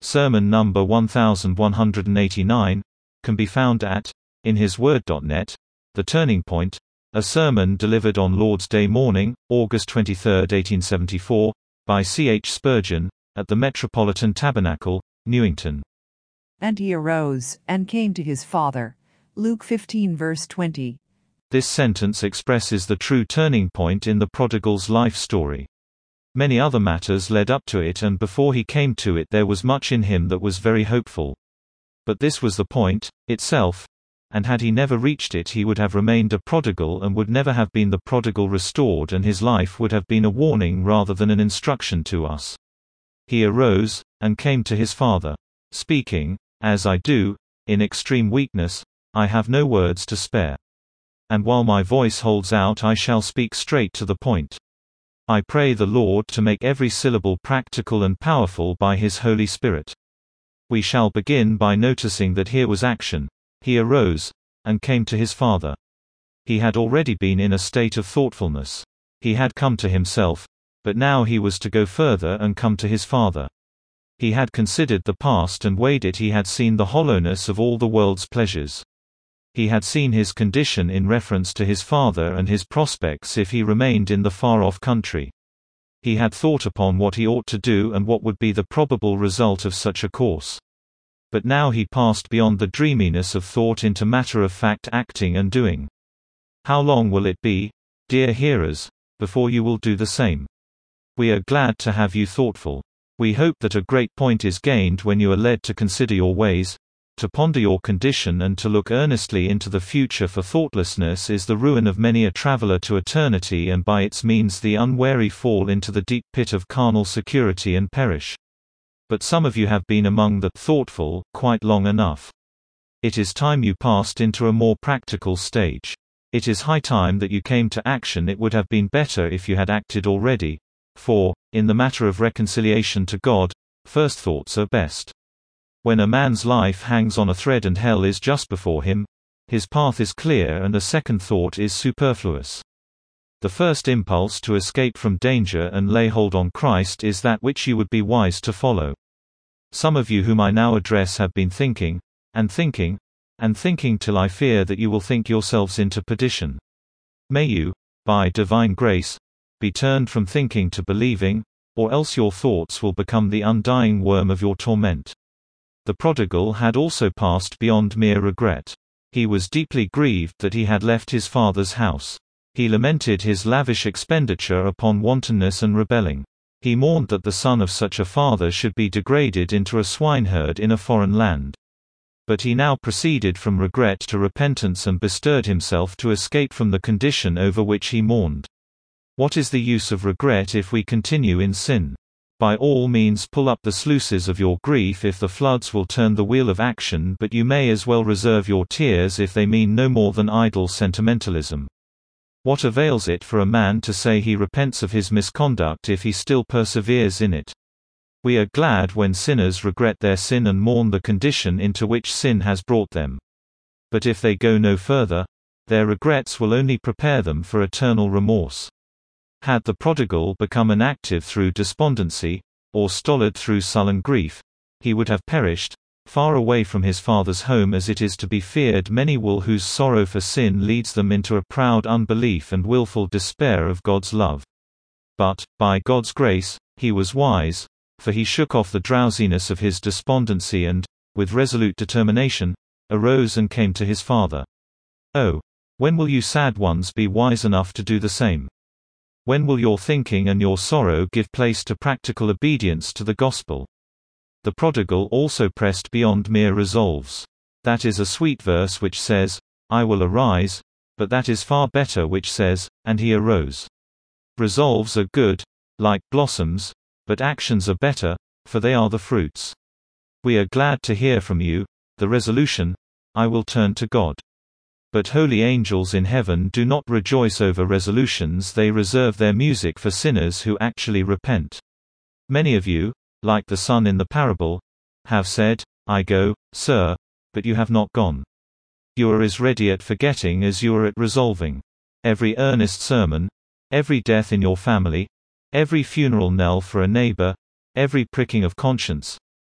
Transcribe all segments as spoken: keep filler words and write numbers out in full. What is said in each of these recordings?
sermon number one thousand one hundred eighty-nine, can be found at in his word dot net. The Turning Point, a sermon delivered on Lord's Day morning, August twenty-third, eighteen seventy-four, by C H Spurgeon, at the Metropolitan Tabernacle, Newington. And he arose, and came to his father. Luke fifteen verse twenty. This sentence expresses the true turning point in the prodigal's life story. Many other matters led up to it, and before he came to it there was much in him that was very hopeful. But this was the point itself, and had he never reached it he would have remained a prodigal and would never have been the prodigal restored, and his life would have been a warning rather than an instruction to us. He arose, and came to his father. Speaking, as I do, in extreme weakness, I have no words to spare. And while my voice holds out I shall speak straight to the point. I pray the Lord to make every syllable practical and powerful by His Holy Spirit. We shall begin by noticing that here was action. He arose, and came to his father. He had already been in a state of thoughtfulness. He had come to himself, but now he was to go further and come to his father. He had considered the past and weighed it. He had seen the hollowness of all the world's pleasures. He had seen his condition in reference to his father and his prospects if he remained in the far-off country. He had thought upon what he ought to do and what would be the probable result of such a course. But now he passed beyond the dreaminess of thought into matter-of-fact acting and doing. How long will it be, dear hearers, before you will do the same? We are glad to have you thoughtful. We hope that a great point is gained when you are led to consider your ways, to ponder your condition, and to look earnestly into the future, for thoughtlessness is the ruin of many a traveler to eternity, and by its means the unwary fall into the deep pit of carnal security and perish. But some of you have been among the thoughtful quite long enough. It is time you passed into a more practical stage. It is high time that you came to action. It would have been better if you had acted already, for, in the matter of reconciliation to God, first thoughts are best. When a man's life hangs on a thread and hell is just before him, his path is clear and a second thought is superfluous. The first impulse to escape from danger and lay hold on Christ is that which you would be wise to follow. Some of you whom I now address have been thinking, and thinking, and thinking till I fear that you will think yourselves into perdition. May you, by divine grace, be turned from thinking to believing, or else your thoughts will become the undying worm of your torment. The prodigal had also passed beyond mere regret. He was deeply grieved that he had left his father's house. He lamented his lavish expenditure upon wantonness and rebelling. He mourned that the son of such a father should be degraded into a swineherd in a foreign land. But he now proceeded from regret to repentance and bestirred himself to escape from the condition over which he mourned. What is the use of regret if we continue in sin? By all means pull up the sluices of your grief if the floods will turn the wheel of action, but you may as well reserve your tears if they mean no more than idle sentimentalism. What avails it for a man to say he repents of his misconduct if he still perseveres in it? We are glad when sinners regret their sin and mourn the condition into which sin has brought them. But if they go no further, their regrets will only prepare them for eternal remorse. Had the prodigal become inactive through despondency, or stolid through sullen grief, he would have perished, far away from his father's home. As it is to be feared, many will whose sorrow for sin leads them into a proud unbelief and willful despair of God's love. But, by God's grace, he was wise, for he shook off the drowsiness of his despondency and, with resolute determination, arose and came to his father. Oh, when will you sad ones be wise enough to do the same? When will your thinking and your sorrow give place to practical obedience to the gospel? The prodigal also pressed beyond mere resolves. That is a sweet verse which says, I will arise, but that is far better which says, and he arose. Resolves are good, like blossoms, but actions are better, for they are the fruits. We are glad to hear from you, the resolution, I will turn to God. But holy angels in heaven do not rejoice over resolutions. They reserve their music for sinners who actually repent. Many of you, like the son in the parable, have said, I go, sir, but you have not gone. You are as ready at forgetting as you are at resolving. Every earnest sermon, every death in your family, every funeral knell for a neighbor, every pricking of conscience,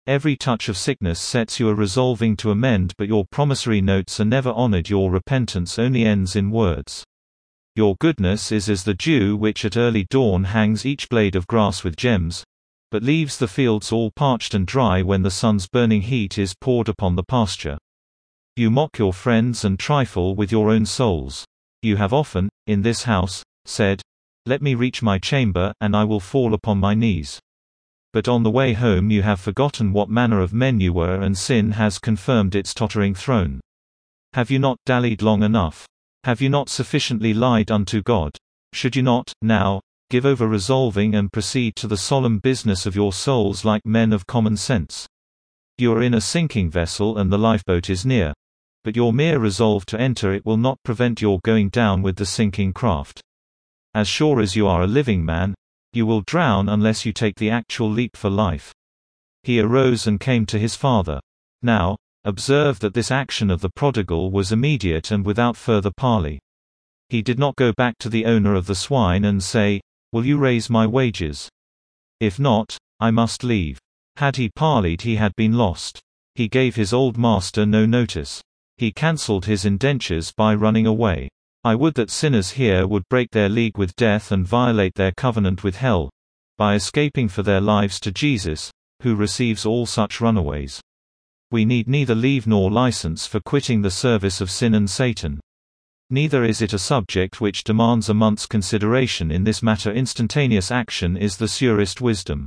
Every touch of sickness sets you a resolving to amend, but your promissory notes are never honored. Your repentance only ends in words. Your goodness is as the dew which at early dawn hangs each blade of grass with gems, but leaves the fields all parched and dry when the sun's burning heat is poured upon the pasture. You mock your friends and trifle with your own souls. You have often, in this house, said, "Let me reach my chamber, and I will fall upon my knees." But on the way home you have forgotten what manner of men you were, and sin has confirmed its tottering throne. Have you not dallied long enough? Have you not sufficiently lied unto God? Should you not, now, give over resolving and proceed to the solemn business of your souls like men of common sense? You are in a sinking vessel and the lifeboat is near. But your mere resolve to enter it will not prevent your going down with the sinking craft. As sure as you are a living man, you will drown unless you take the actual leap for life. He arose and came to his father. Now, observe that this action of the prodigal was immediate and without further parley. He did not go back to the owner of the swine and say, "Will you raise my wages? If not, I must leave." Had he parleyed, he had been lost. He gave his old master no notice. He cancelled his indentures by running away. I would that sinners here would break their league with death and violate their covenant with hell, by escaping for their lives to Jesus, who receives all such runaways. We need neither leave nor license for quitting the service of sin and Satan. Neither is it a subject which demands a month's consideration. In this matter, instantaneous action is the surest wisdom.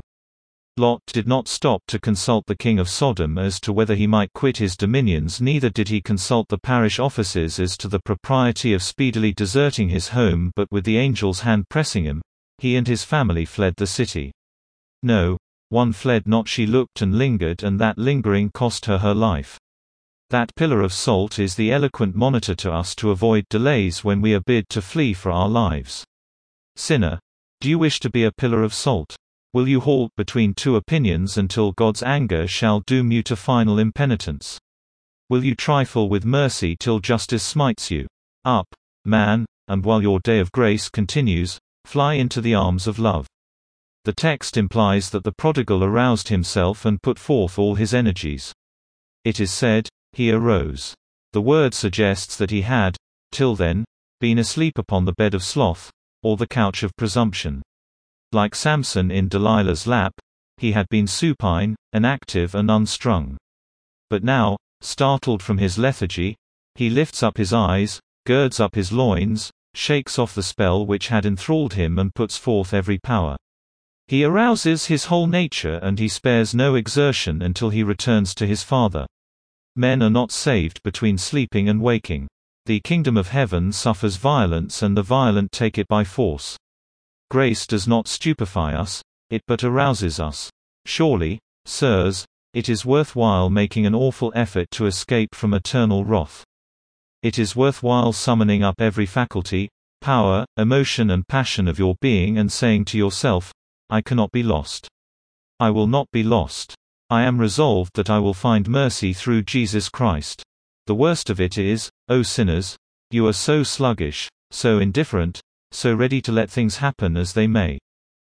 Lot did not stop to consult the king of Sodom as to whether he might quit his dominions, neither did he consult the parish officers as to the propriety of speedily deserting his home, but with the angel's hand pressing him, he and his family fled the city. No, one fled not, she looked and lingered, and that lingering cost her her life. That pillar of salt is the eloquent monitor to us to avoid delays when we are bid to flee for our lives. Sinner, do you wish to be a pillar of salt? Will you halt between two opinions until God's anger shall doom you to final impenitence? Will you trifle with mercy till justice smites you? Up, man, and while your day of grace continues, fly into the arms of love. The text implies that the prodigal aroused himself and put forth all his energies. It is said, "He arose." The word suggests that he had, till then, been asleep upon the bed of sloth, or the couch of presumption. Like Samson in Delilah's lap, he had been supine, inactive and unstrung. But now, startled from his lethargy, he lifts up his eyes, girds up his loins, shakes off the spell which had enthralled him, and puts forth every power. He arouses his whole nature, and he spares no exertion until he returns to his Father. Men are not saved between sleeping and waking. The kingdom of heaven suffers violence, and the violent take it by force. Grace does not stupefy us, it but arouses us. Surely, sirs, it is worthwhile making an awful effort to escape from eternal wrath. It is worthwhile summoning up every faculty, power, emotion and passion of your being and saying to yourself, "I cannot be lost. I will not be lost. I am resolved that I will find mercy through Jesus Christ." The worst of it is, O sinners, you are so sluggish, so indifferent, so ready to let things happen as they may.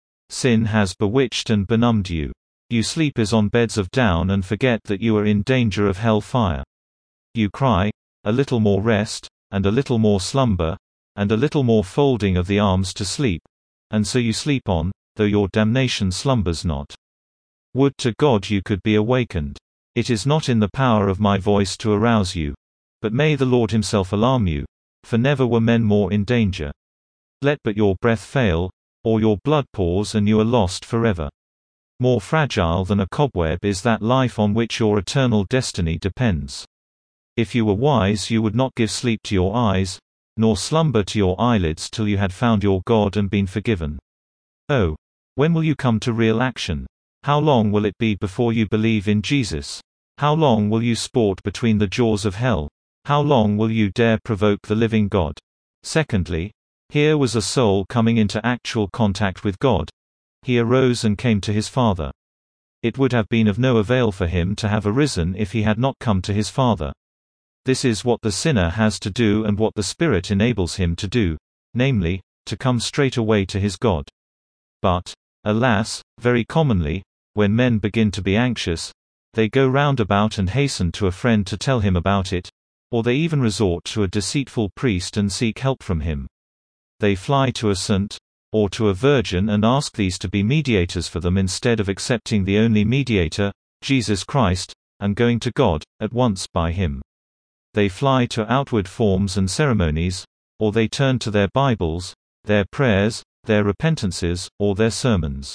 Sin has bewitched and benumbed you. You sleep as on beds of down and forget that you are in danger of hell fire. You cry, "A little more rest, and a little more slumber, and a little more folding of the arms to sleep," and so you sleep on, though your damnation slumbers not. Would to God you could be awakened. It is not in the power of my voice to arouse you. But may the Lord himself alarm you, for never were men more in danger. Let but your breath fail, or your blood pause, and you are lost forever. More fragile than a cobweb is that life on which your eternal destiny depends. If you were wise, you would not give sleep to your eyes, nor slumber to your eyelids till you had found your God and been forgiven. Oh, when will you come to real action? How long will it be before you believe in Jesus? How long will you sport between the jaws of hell? How long will you dare provoke the living God? Secondly, here was a soul coming into actual contact with God. He arose and came to his Father. It would have been of no avail for him to have arisen if he had not come to his Father. This is what the sinner has to do and what the Spirit enables him to do, namely, to come straight away to his God. But, alas, very commonly, when men begin to be anxious, They go round about and hasten to a friend to tell him about it, or they even resort to a deceitful priest and seek help from him. They fly to a saint, or to a virgin and ask these to be mediators for them instead of accepting the only mediator, Jesus Christ, and going to God, at once, by Him. They fly to outward forms and ceremonies, or they turn to their Bibles, their prayers, their repentances, or their sermons.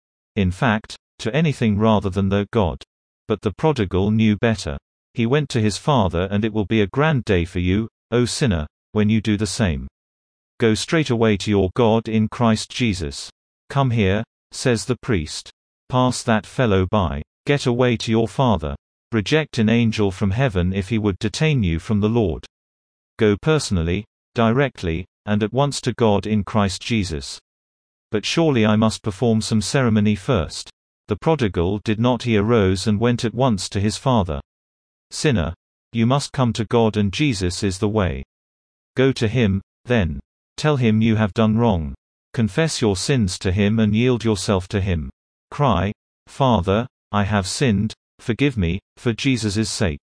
In fact, to anything rather than the God. But the prodigal knew better. He went to his father, and it will be a grand day for you, O sinner, when you do the same. Go straight away to your God in Christ Jesus. Come here, says the priest. Pass that fellow by. Get away to your father. Reject an angel from heaven if he would detain you from the Lord. Go personally, directly, and at once to God in Christ Jesus. But surely I must perform some ceremony first. The prodigal did not. He arose and went at once to his father. Sinner, you must come to God, and Jesus is the way. Go to Him, then. Tell Him you have done wrong. Confess your sins to Him and yield yourself to Him. Cry, Father, I have sinned, forgive me, for Jesus' sake.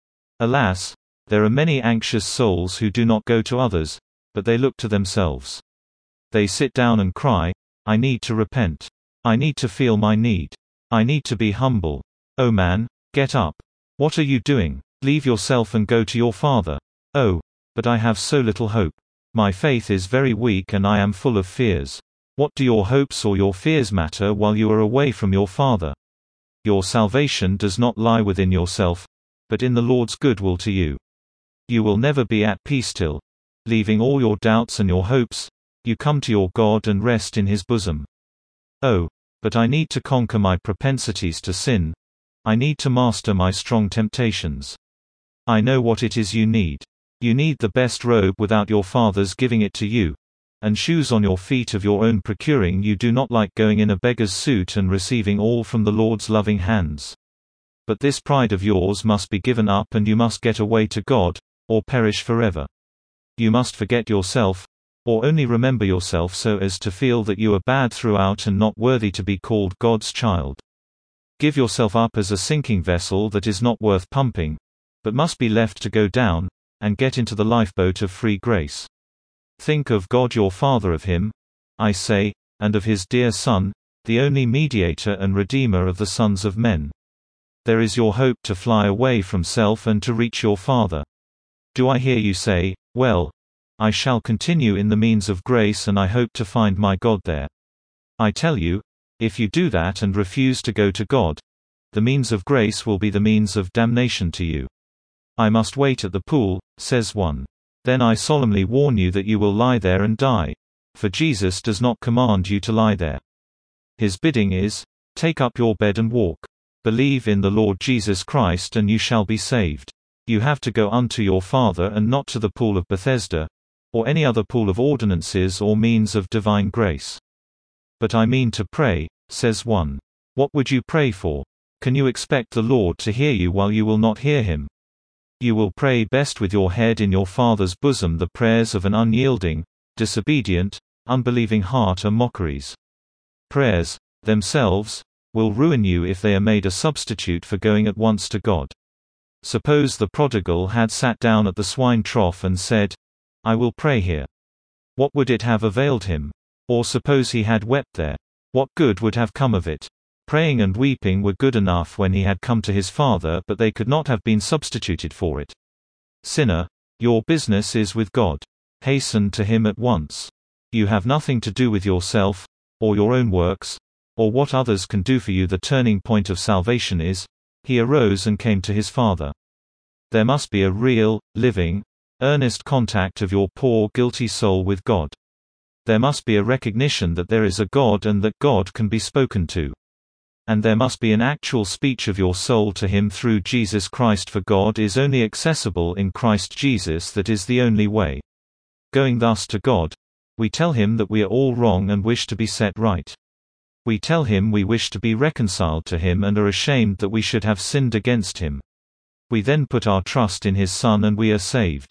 Alas, there are many anxious souls who do not go to others, but they look to themselves. They sit down and cry, I need to repent. I need to feel my need. I need to be humble. Oh man, get up. What are you doing? Leave yourself and go to your father. Oh, but I have so little hope. My faith is very weak and I am full of fears. What do your hopes or your fears matter while you are away from your father? Your salvation does not lie within yourself, but in the Lord's goodwill to you. You will never be at peace till, leaving all your doubts and your hopes, you come to your God and rest in His bosom. Oh, but I need to conquer my propensities to sin. I need to master my strong temptations. I know what it is you need. You need the best robe without your father's giving it to you, and shoes on your feet of your own procuring. You do not like going in a beggar's suit and receiving all from the Lord's loving hands. But this pride of yours must be given up, and you must get away to God, or perish forever. You must forget yourself, or only remember yourself so as to feel that you are bad throughout and not worthy to be called God's child. Give yourself up as a sinking vessel that is not worth pumping, but must be left to go down, and get into the lifeboat of free grace. Think of God your Father, of Him, I say, and of His dear Son, the only mediator and redeemer of the sons of men. There is your hope to fly away from self and to reach your Father. Do I hear you say, well, I shall continue in the means of grace and I hope to find my God there? I tell you, if you do that and refuse to go to God, the means of grace will be the means of damnation to you. I must wait at the pool, says one. Then I solemnly warn you that you will lie there and die. For Jesus does not command you to lie there. His bidding is, take up your bed and walk. Believe in the Lord Jesus Christ and you shall be saved. You have to go unto your Father and not to the pool of Bethesda, or any other pool of ordinances or means of divine grace. But I mean to pray, says one. What would you pray for? Can you expect the Lord to hear you while you will not hear Him? You will pray best with your head in your Father's bosom. The prayers of an unyielding, disobedient, unbelieving heart are mockeries. Prayers, themselves, will ruin you if they are made a substitute for going at once to God. Suppose the prodigal had sat down at the swine trough and said, I will pray here. What would it have availed him? Or suppose he had wept there. What good would have come of it? Praying and weeping were good enough when he had come to his Father, but they could not have been substituted for it. Sinner, your business is with God. Hasten to Him at once. You have nothing to do with yourself, or your own works, or what others can do for you. The turning point of salvation is, he arose and came to his Father. There must be a real, living, earnest contact of your poor guilty soul with God. There must be a recognition that there is a God and that God can be spoken to. And there must be an actual speech of your soul to Him through Jesus Christ, for God is only accessible in Christ Jesus. That is the only way. Going thus to God, we tell Him that we are all wrong and wish to be set right. We tell Him we wish to be reconciled to Him and are ashamed that we should have sinned against Him. We then put our trust in His Son and we are saved.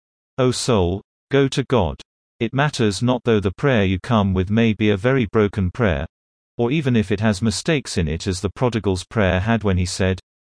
O soul, go to God. It matters not though the prayer you come with may be a very broken prayer, or even if it has mistakes in it, as the prodigal's prayer had when he said,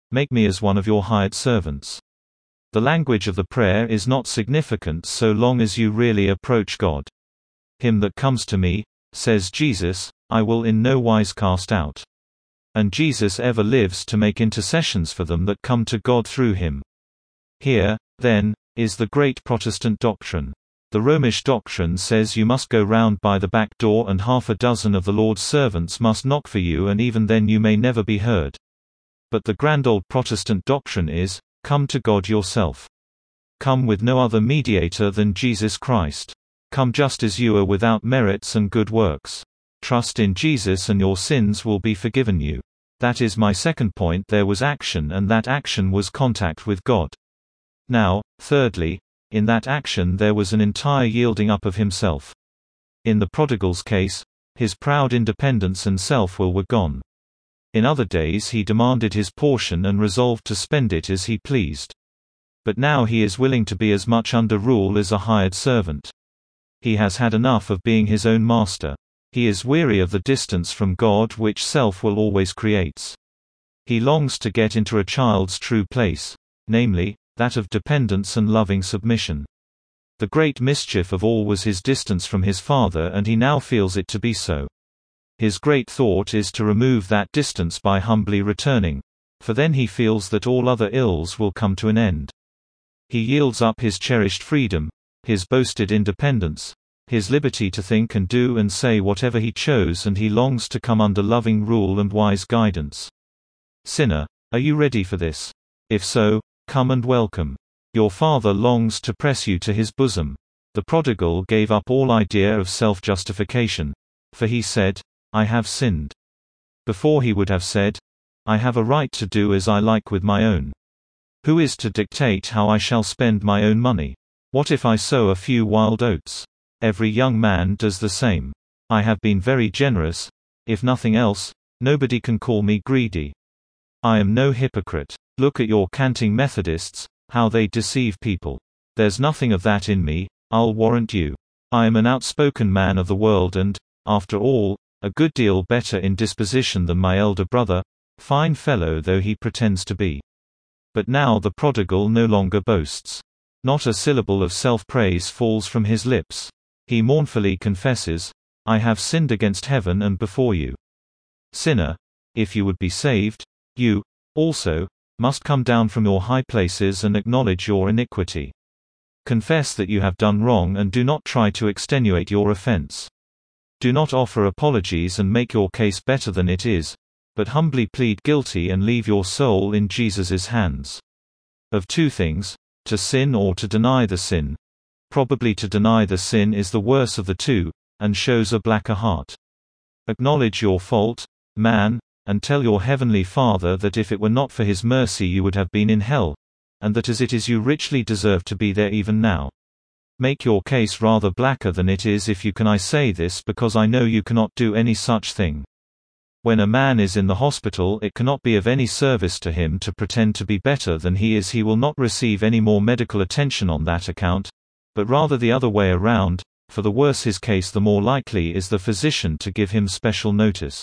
make me as one of your hired servants. The language of the prayer is not significant so long as you really approach God. Him that comes to me, says Jesus, I will in no wise cast out. And Jesus ever lives to make intercessions for them that come to God through him. Here, then, is the great Protestant doctrine. The Romish doctrine says you must go round by the back door and half a dozen of the Lord's servants must knock for you and even then you may never be heard. But the grand old Protestant doctrine is, come to God yourself. Come with no other mediator than Jesus Christ. Come just as you are without merits and good works. Trust in Jesus and your sins will be forgiven you. That is my second point. There was action and that action was contact with God. Now, thirdly, in that action there was an entire yielding up of himself. In the prodigal's case, his proud independence and self-will were gone. In other days he demanded his portion and resolved to spend it as he pleased. But now he is willing to be as much under rule as a hired servant. He has had enough of being his own master. He is weary of the distance from God which self-will always creates. He longs to get into a child's true place, namely, that of dependence and loving submission. The great mischief of all was his distance from his Father and he now feels it to be so. His great thought is to remove that distance by humbly returning, for then he feels that all other ills will come to an end. He yields up his cherished freedom, his boasted independence, his liberty to think and do and say whatever he chose, and he longs to come under loving rule and wise guidance. Sinner, are you ready for this? If so, come and welcome. Your Father longs to press you to his bosom. The prodigal gave up all idea of self-justification, for he said, I have sinned. Before he would have said, I have a right to do as I like with my own. Who is to dictate how I shall spend my own money? What if I sow a few wild oats? Every young man does the same. I have been very generous. If nothing else, nobody can call me greedy. I am no hypocrite. Look at your canting Methodists, how they deceive people. There's nothing of that in me, I'll warrant you. I am an outspoken man of the world and, after all, a good deal better in disposition than my elder brother, fine fellow though he pretends to be. But now the prodigal no longer boasts. Not a syllable of self-praise falls from his lips. He mournfully confesses, I have sinned against heaven and before you. Sinner, if you would be saved, you, also, must come down from your high places and acknowledge your iniquity. Confess that you have done wrong and do not try to extenuate your offense. Do not offer apologies and make your case better than it is, but humbly plead guilty and leave your soul in Jesus' hands. Of two things, to sin or to deny the sin. Probably to deny the sin is the worse of the two, and shows a blacker heart. Acknowledge your fault, man, and tell your heavenly Father that if it were not for his mercy you would have been in hell, and that as it is you richly deserve to be there even now. Make your case rather blacker than it is if you can. I say this because I know you cannot do any such thing. When a man is in the hospital, it cannot be of any service to him to pretend to be better than he is. He will not receive any more medical attention on that account, but rather the other way around, for the worse his case the more likely is the physician to give him special notice.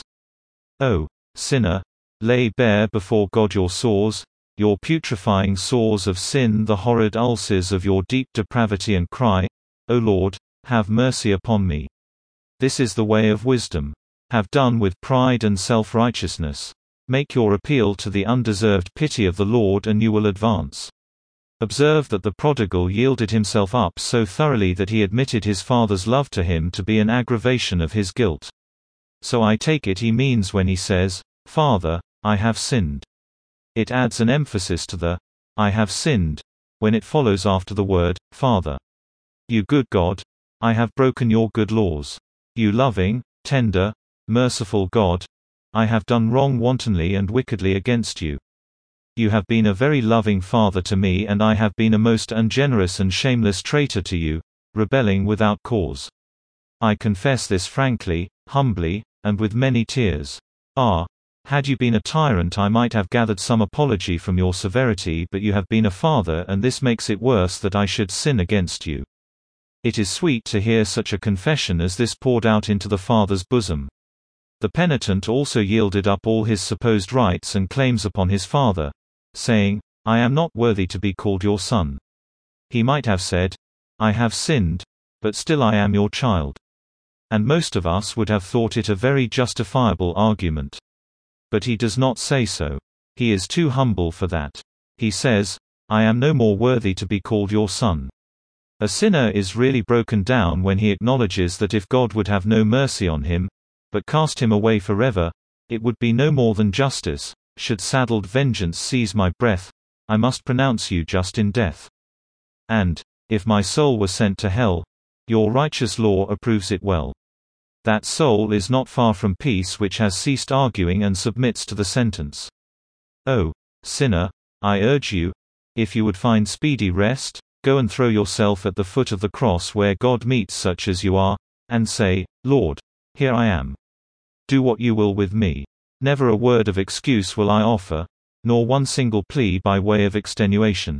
Oh, sinner, lay bare before God your sores, your putrefying sores of sin, the horrid ulcers of your deep depravity, and cry, O Lord, have mercy upon me. This is the way of wisdom. Have done with pride and self-righteousness. Make your appeal to the undeserved pity of the Lord and you will advance. Observe that the prodigal yielded himself up so thoroughly that he admitted his father's love to him to be an aggravation of his guilt. So I take it he means when he says, Father, I have sinned. It adds an emphasis to the, I have sinned, when it follows after the word, Father. You good God, I have broken your good laws. You loving, tender, merciful God, I have done wrong wantonly and wickedly against you. You have been a very loving Father to me and I have been a most ungenerous and shameless traitor to you, rebelling without cause. I confess this frankly, humbly, and with many tears. Ah, had you been a tyrant I might have gathered some apology from your severity, but you have been a father and this makes it worse that I should sin against you. It is sweet to hear such a confession as this poured out into the Father's bosom. The penitent also yielded up all his supposed rights and claims upon his Father, saying, "I am not worthy to be called your son." He might have said, "I have sinned, but still I am your child." And most of us would have thought it a very justifiable argument. But he does not say so. He is too humble for that. He says, "I am no more worthy to be called your son." A sinner is really broken down when he acknowledges that if God would have no mercy on him, but cast him away forever, it would be no more than justice. Should saddled vengeance seize my breath, I must pronounce you just in death. And, if my soul were sent to hell, your righteous law approves it well. That soul is not far from peace which has ceased arguing and submits to the sentence. Oh, sinner, I urge you, if you would find speedy rest, go and throw yourself at the foot of the cross where God meets such as you are, and say, "Lord, here I am. Do what you will with me." Never a word of excuse will I offer, nor one single plea by way of extenuation.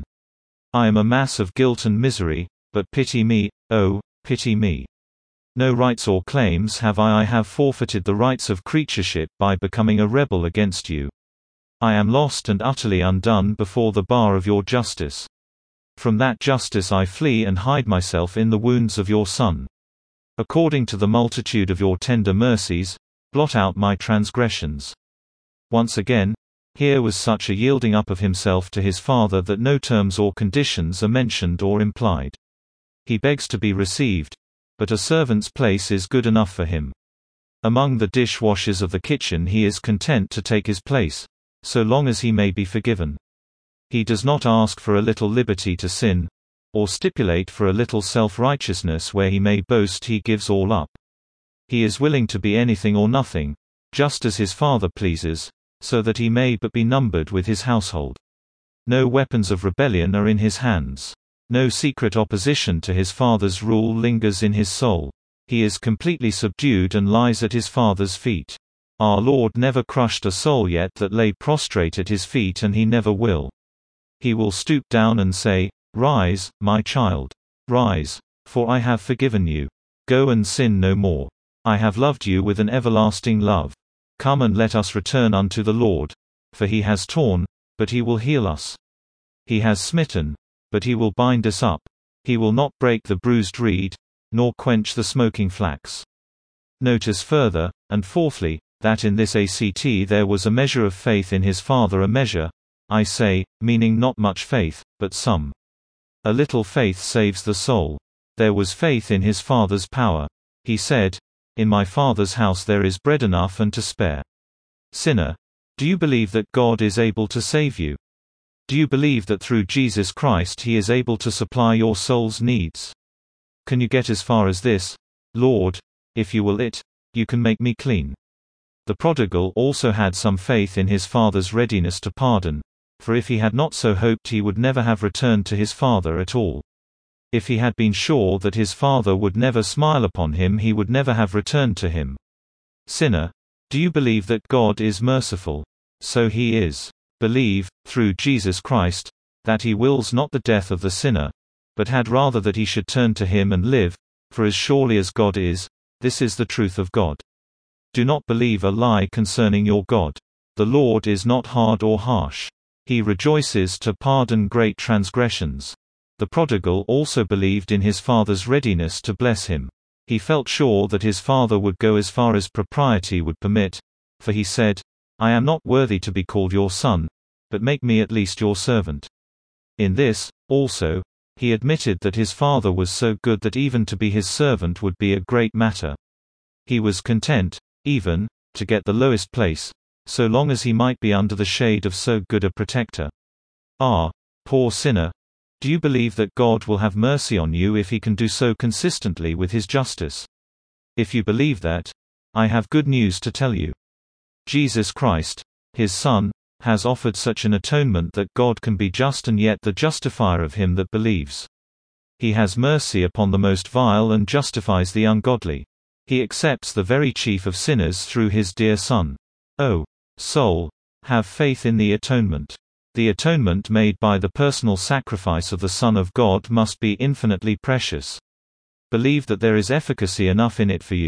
I am a mass of guilt and misery, but pity me, oh, pity me. No rights or claims have I I have forfeited the rights of creatureship by becoming a rebel against you. I am lost and utterly undone before the bar of your justice. From that justice I flee and hide myself in the wounds of your Son. According to the multitude of your tender mercies, blot out my transgressions. Once again, here was such a yielding up of himself to his Father that no terms or conditions are mentioned or implied. He begs to be received, but a servant's place is good enough for him. Among the dish-washers of the kitchen he is content to take his place, so long as he may be forgiven. He does not ask for a little liberty to sin, or stipulate for a little self-righteousness where he may boast he gives all up. He is willing to be anything or nothing, just as his Father pleases, so that he may but be numbered with his household. No weapons of rebellion are in his hands. No secret opposition to his Father's rule lingers in his soul. He is completely subdued and lies at his Father's feet. Our Lord never crushed a soul yet that lay prostrate at his feet, and he never will. He will stoop down and say, "Rise, my child. Rise, for I have forgiven you. Go and sin no more. I have loved you with an everlasting love. Come and let us return unto the Lord. For he has torn, but he will heal us. He has smitten, but he will bind us up. He will not break the bruised reed, nor quench the smoking flax." Notice further, and fourthly, that in this act there was a measure of faith in his Father, a measure, I say, meaning not much faith, but some. A little faith saves the soul. There was faith in his Father's power. He said, "In my Father's house there is bread enough and to spare." Sinner, do you believe that God is able to save you? Do you believe that through Jesus Christ he is able to supply your soul's needs? Can you get as far as this? "Lord, if you will it, you can make me clean." The prodigal also had some faith in his Father's readiness to pardon, for if he had not so hoped he would never have returned to his Father at all. If he had been sure that his Father would never smile upon him, he would never have returned to him. Sinner, do you believe that God is merciful? So he is. Believe, through Jesus Christ, that he wills not the death of the sinner, but had rather that he should turn to him and live, for as surely as God is, this is the truth of God. Do not believe a lie concerning your God. The Lord is not hard or harsh. He rejoices to pardon great transgressions. The prodigal also believed in his Father's readiness to bless him. He felt sure that his Father would go as far as propriety would permit, for he said, "I am not worthy to be called your son, but make me at least your servant." In this, also, he admitted that his Father was so good that even to be his servant would be a great matter. He was content, even, to get the lowest place, so long as he might be under the shade of so good a protector. Ah, poor sinner! Do you believe that God will have mercy on you if he can do so consistently with his justice? If you believe that, I have good news to tell you. Jesus Christ, his Son, has offered such an atonement that God can be just and yet the justifier of him that believes. He has mercy upon the most vile and justifies the ungodly. He accepts the very chief of sinners through his dear Son. Oh, soul, have faith in the atonement. The atonement made by the personal sacrifice of the Son of God must be infinitely precious. Believe that there is efficacy enough in it for you.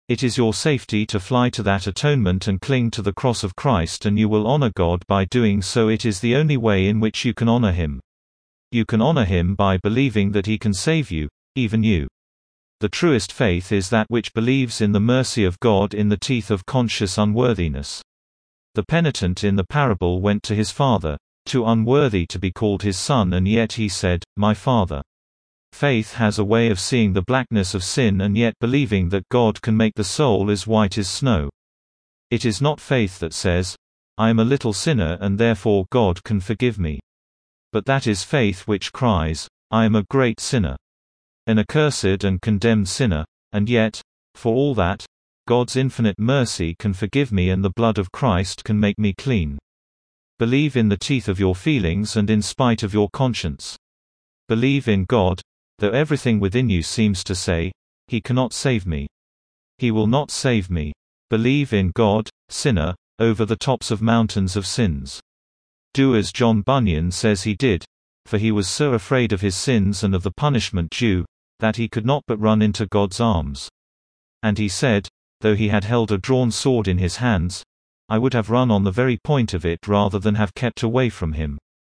It is your safety to fly to that atonement and cling to the cross of Christ, and you will honor God by doing so. It is the only way in which you can honor Him. You can honor Him by believing that He can save you, even you. The truest faith is that which believes in the mercy of God in the teeth of conscious unworthiness. The penitent in the parable went to his father, too unworthy to be called his son, and yet he said, "My Father." Faith has a way of seeing the blackness of sin and yet believing that God can make the soul as white as snow. It is not faith that says, "I am a little sinner and therefore God can forgive me." But that is faith which cries, "I am a great sinner. An accursed and condemned sinner, and yet, for all that, God's infinite mercy can forgive me and the blood of Christ can make me clean." Believe in the teeth of your feelings and in spite of your conscience. Believe in God, though everything within you seems to say, "He cannot save me. He will not save me." Believe in God, sinner, over the tops of mountains of sins. Do as John Bunyan says he did, for he was so afraid of his sins and of the punishment due, that he could not but run into God's arms. And he said, though he had held a drawn sword in his hands, "I would have run on the very point of it rather than have kept away from him."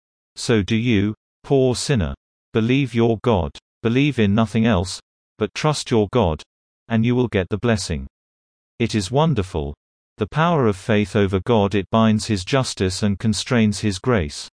So do you, poor sinner. Believe your God. Believe in nothing else, but trust your God, and you will get the blessing. It is wonderful. The power of faith over God. It binds His justice and constrains His grace.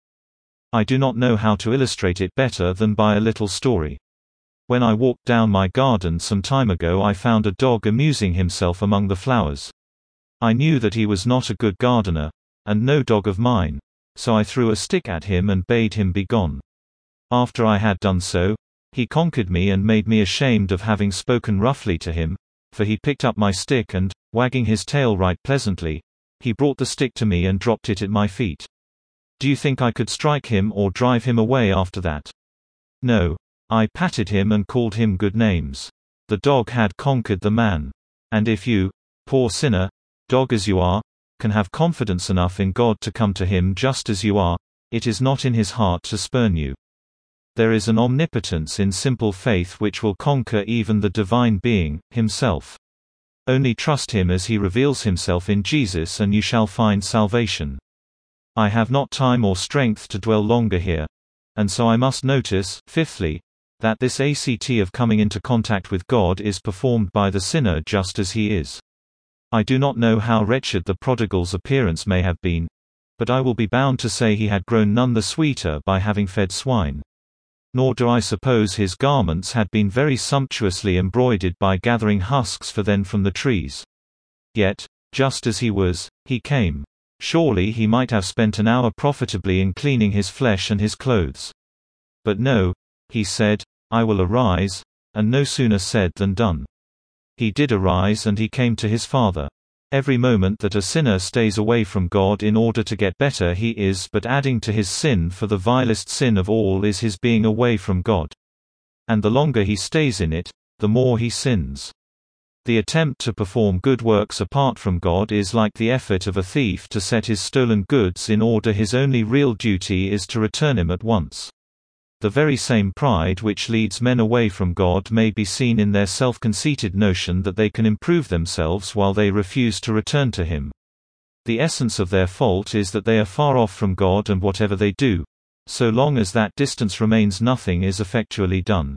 I do not know how to illustrate it better than by a little story. When I walked down my garden some time ago, I found a dog amusing himself among the flowers. I knew that he was not a good gardener, and no dog of mine, so I threw a stick at him and bade him be gone. After I had done so, he conquered me and made me ashamed of having spoken roughly to him, for he picked up my stick and, wagging his tail right pleasantly, he brought the stick to me and dropped it at my feet. Do you think I could strike him or drive him away after that? No. I patted him and called him good names. The dog had conquered the man. And if you, poor sinner, dog as you are, can have confidence enough in God to come to Him just as you are, it is not in His heart to spurn you. There is an omnipotence in simple faith which will conquer even the divine being, Himself. Only trust Him as He reveals Himself in Jesus and you shall find salvation. I have not time or strength to dwell longer here, and so I must notice, fifthly, that this act of coming into contact with God is performed by the sinner just as he is. I do not know how wretched the prodigal's appearance may have been, but I will be bound to say he had grown none the sweeter by having fed swine. Nor do I suppose his garments had been very sumptuously embroidered by gathering husks for them from the trees. Yet, just as he was, he came. Surely he might have spent an hour profitably in cleaning his flesh and his clothes. But no, he said, "I will arise," and no sooner said than done. He did arise and he came to his Father. Every moment that a sinner stays away from God in order to get better, he is but adding to his sin, for the vilest sin of all is his being away from God. And the longer he stays in it, the more he sins. The attempt to perform good works apart from God is like the effort of a thief to set his stolen goods in order. His only real duty is to return him at once. The very same pride which leads men away from God may be seen in their self-conceited notion that they can improve themselves while they refuse to return to Him. The essence of their fault is that they are far off from God, and whatever they do, so long as that distance remains, nothing is effectually done.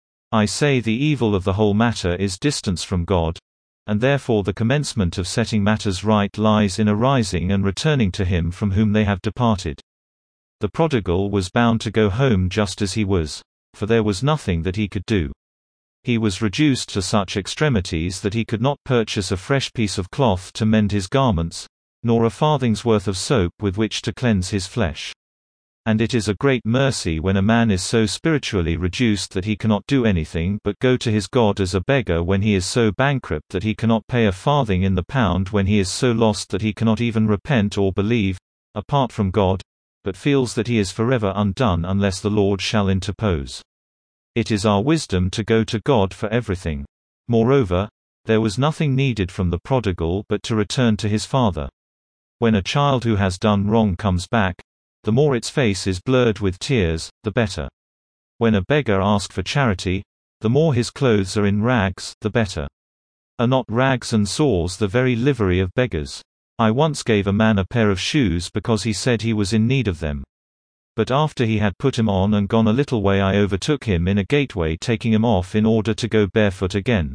I say the evil of the whole matter is distance from God, and therefore the commencement of setting matters right lies in arising and returning to Him from whom they have departed. The prodigal was bound to go home just as he was, for there was nothing that he could do. He was reduced to such extremities that he could not purchase a fresh piece of cloth to mend his garments, nor a farthing's worth of soap with which to cleanse his flesh. And it is a great mercy when a man is so spiritually reduced that he cannot do anything but go to his God as a beggar, when he is so bankrupt that he cannot pay a farthing in the pound, when he is so lost that he cannot even repent or believe, apart from God, but feels that he is forever undone unless the Lord shall interpose. It is our wisdom to go to God for everything. Moreover, there was nothing needed from the prodigal but to return to his father. When a child who has done wrong comes back, the more its face is blurred with tears, the better. When a beggar asks for charity, the more his clothes are in rags, the better. Are not rags and sores the very livery of beggars? I once gave a man a pair of shoes because he said he was in need of them. But after he had put him on and gone a little way, I overtook him in a gateway, taking him off in order to go barefoot again.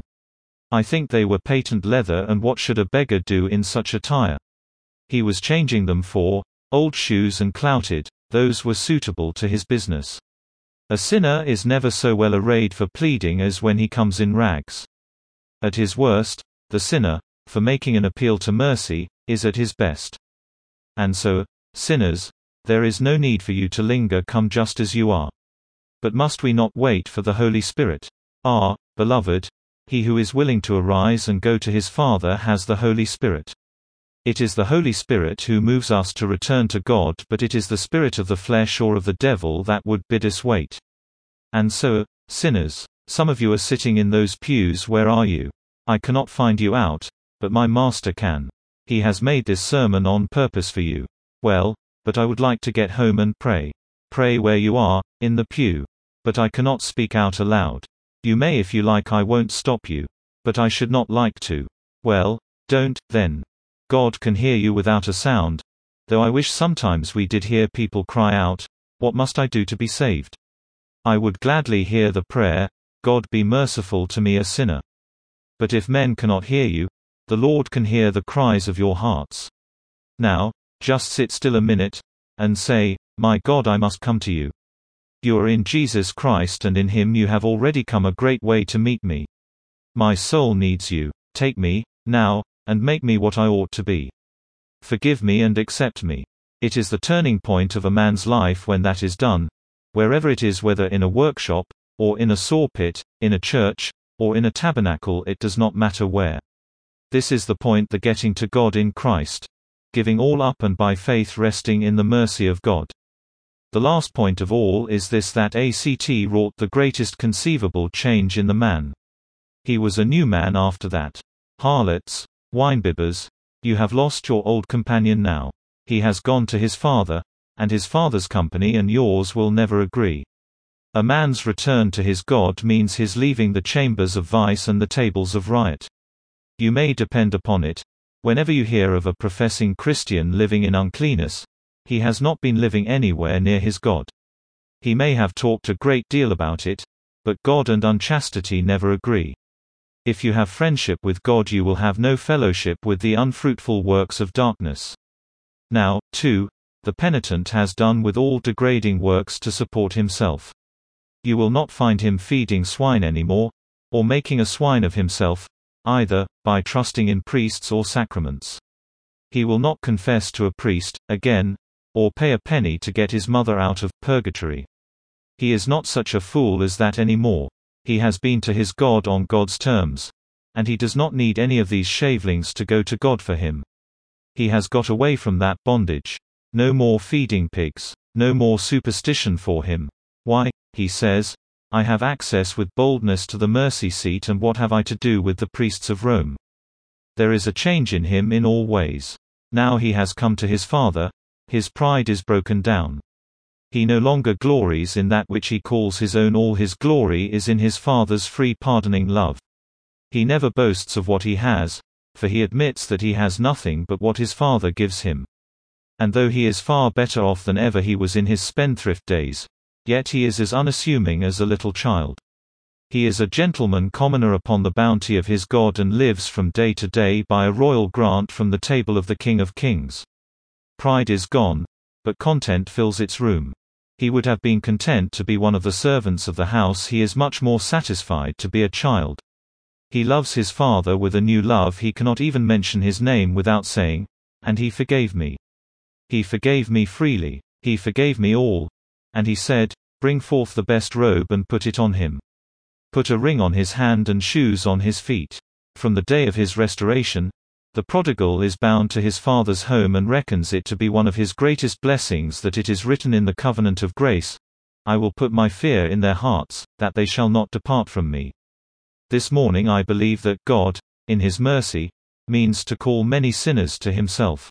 I think they were patent leather, and what should a beggar do in such attire? He was changing them for old shoes and clouted, those were suitable to his business. A sinner is never so well arrayed for pleading as when he comes in rags. At his worst, the sinner, for making an appeal to mercy, is at his best. And so, sinners, there is no need for you to linger, come just as you are. But must we not wait for the Holy Spirit? Ah, beloved, he who is willing to arise and go to his Father has the Holy Spirit. It is the Holy Spirit who moves us to return to God, but it is the spirit of the flesh or of the devil that would bid us wait. And so, sinners, some of you are sitting in those pews. Where are you? I cannot find you out, but my Master can. He has made this sermon on purpose for you. Well, but I would like to get home and pray. Pray where you are, in the pew. But I cannot speak out aloud. You may if you like, I won't stop you. But I should not like to. Well, don't, then. God can hear you without a sound, though I wish sometimes we did hear people cry out, "What must I do to be saved?" I would gladly hear the prayer, "God be merciful to me, a sinner." But if men cannot hear you, the Lord can hear the cries of your hearts. Now, just sit still a minute, and say, "My God, I must come to you." You are in Jesus Christ, and in Him you have already come a great way to meet me. My soul needs you. Take me, now, and make me what I ought to be. Forgive me and accept me. It is the turning point of a man's life when that is done, wherever it is, whether in a workshop, or in a sawpit, in a church, or in a tabernacle, it does not matter where. This is the point, the getting to God in Christ. Giving all up and by faith resting in the mercy of God. The last point of all is this, that A C T wrought the greatest conceivable change in the man. He was a new man after that. Harlots, winebibbers, you have lost your old companion now. He has gone to his Father, and his Father's company and yours will never agree. A man's return to his God means his leaving the chambers of vice and the tables of riot. You may depend upon it, whenever you hear of a professing Christian living in uncleanness, he has not been living anywhere near his God. He may have talked a great deal about it, but God and unchastity never agree. If you have friendship with God, you will have no fellowship with the unfruitful works of darkness. Now, too, the penitent has done with all degrading works to support himself. You will not find him feeding swine anymore, or making a swine of himself, either, by trusting in priests or sacraments. He will not confess to a priest, again, or pay a penny to get his mother out of purgatory. He is not such a fool as that anymore. He has been to his God on God's terms, and he does not need any of these shavelings to go to God for him. He has got away from that bondage. No more feeding pigs, no more superstition for him. Why, he says, I have access with boldness to the mercy seat, and what have I to do with the priests of Rome? There is a change in him in all ways. Now he has come to his Father, his pride is broken down. He no longer glories in that which he calls his own, all his glory is in his Father's free pardoning love. He never boasts of what he has, for he admits that he has nothing but what his Father gives him. And though he is far better off than ever he was in his spendthrift days, yet he is as unassuming as a little child. He is a gentleman commoner upon the bounty of his God, and lives from day to day by a royal grant from the table of the King of Kings. Pride is gone, but content fills its room. He would have been content to be one of the servants of the house. He is much more satisfied to be a child. He loves his Father with a new love. He cannot even mention his name without saying, "And he forgave me. He forgave me freely. He forgave me all." And he said, "Bring forth the best robe and put it on him. Put a ring on his hand and shoes on his feet." From the day of his restoration, the prodigal is bound to his Father's home and reckons it to be one of his greatest blessings that it is written in the covenant of grace, "I will put my fear in their hearts, that they shall not depart from me." This morning I believe that God, in His mercy, means to call many sinners to Himself.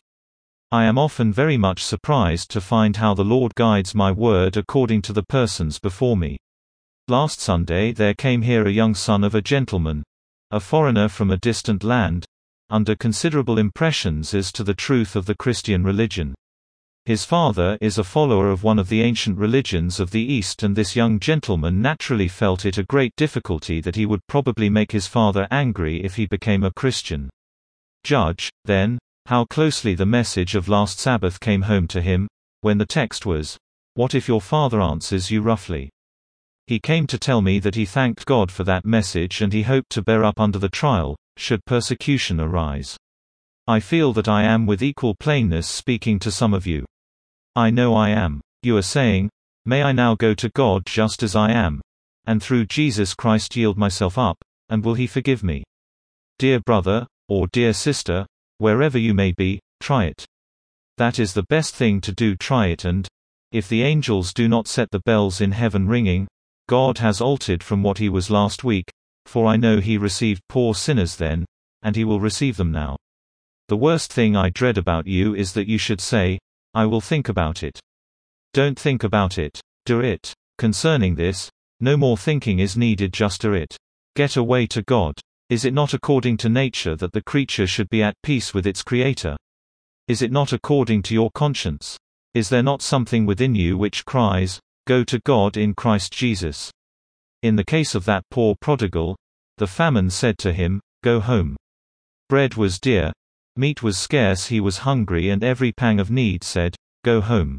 I am often very much surprised to find how the Lord guides my word according to the persons before me. Last Sunday there came here a young son of a gentleman, a foreigner from a distant land, under considerable impressions as to the truth of the Christian religion. His father is a follower of one of the ancient religions of the East, and this young gentleman naturally felt it a great difficulty that he would probably make his father angry if he became a Christian. Judge, then, how closely the message of last Sabbath came home to him, when the text was, "What if your father answers you roughly?" He came to tell me that he thanked God for that message and he hoped to bear up under the trial, should persecution arise. I feel that I am with equal plainness speaking to some of you. I know I am. You are saying, "May I now go to God just as I am, and through Jesus Christ yield myself up, and will He forgive me?" Dear brother, or dear sister, wherever you may be, try it. That is the best thing to do. Try it, and if the angels do not set the bells in heaven ringing, God has altered from what He was last week, for I know He received poor sinners then, and He will receive them now. The worst thing I dread about you is that you should say, "I will think about it." Don't think about it. Do it. Concerning this, no more thinking is needed, just do it. Get away to God. Is it not according to nature that the creature should be at peace with its Creator? Is it not according to your conscience? Is there not something within you which cries, "Go to God in Christ Jesus"? In the case of that poor prodigal, the famine said to him, "Go home." Bread was dear, meat was scarce, he was hungry, and every pang of need said, "Go home.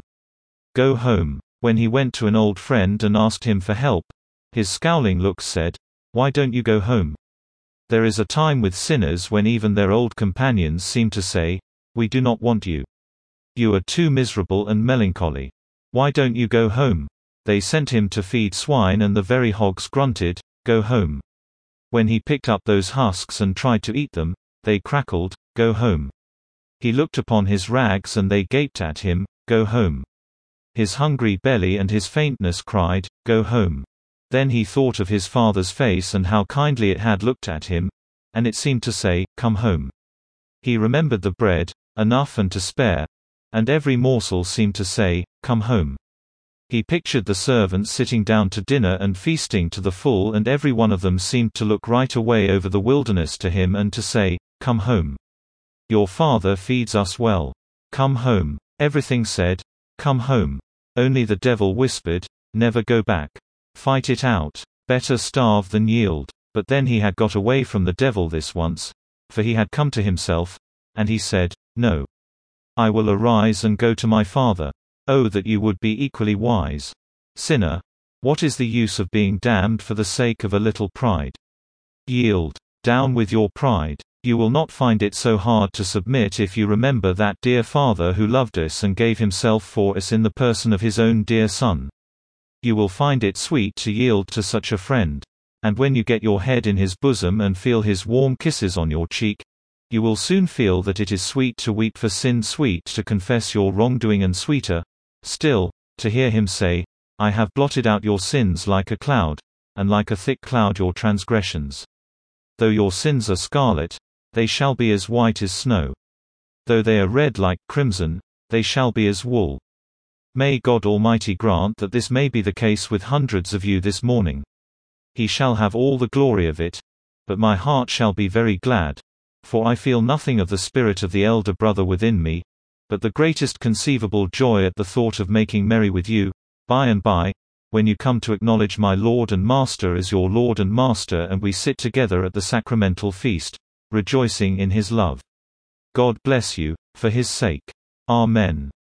Go home." When he went to an old friend and asked him for help, his scowling looks said, "Why don't you go home?" There is a time with sinners when even their old companions seem to say, "We do not want you. You are too miserable and melancholy. Why don't you go home?" They sent him to feed swine, and the very hogs grunted, "Go home." When he picked up those husks and tried to eat them, they crackled, "Go home." He looked upon his rags and they gaped at him, "Go home." His hungry belly and his faintness cried, "Go home." Then he thought of his father's face and how kindly it had looked at him, and it seemed to say, "Come home." He remembered the bread, enough and to spare, and every morsel seemed to say, "Come home." He pictured the servants sitting down to dinner and feasting to the full, and every one of them seemed to look right away over the wilderness to him and to say, "Come home. Your Father feeds us well. Come home." Everything said, "Come home." Only the devil whispered, "Never go back. Fight it out. Better starve than yield." But then he had got away from the devil this once, for he had come to himself, and he said, "No. I will arise and go to my Father." Oh, that you would be equally wise. Sinner, what is the use of being damned for the sake of a little pride? Yield. Down with your pride. You will not find it so hard to submit if you remember that dear Father who loved us and gave Himself for us in the person of His own dear Son. You will find it sweet to yield to such a friend. And when you get your head in His bosom and feel His warm kisses on your cheek, you will soon feel that it is sweet to weep for sin, sweet to confess your wrongdoing, and sweeter still, to hear Him say, "I have blotted out your sins like a cloud, and like a thick cloud your transgressions. Though your sins are scarlet, they shall be as white as snow. Though they are red like crimson, they shall be as wool." May God Almighty grant that this may be the case with hundreds of you this morning. He shall have all the glory of it, but my heart shall be very glad, for I feel nothing of the spirit of the elder brother within me, but the greatest conceivable joy at the thought of making merry with you, by and by, when you come to acknowledge my Lord and Master as your Lord and Master, and we sit together at the sacramental feast, rejoicing in His love. God bless you, for His sake. Amen.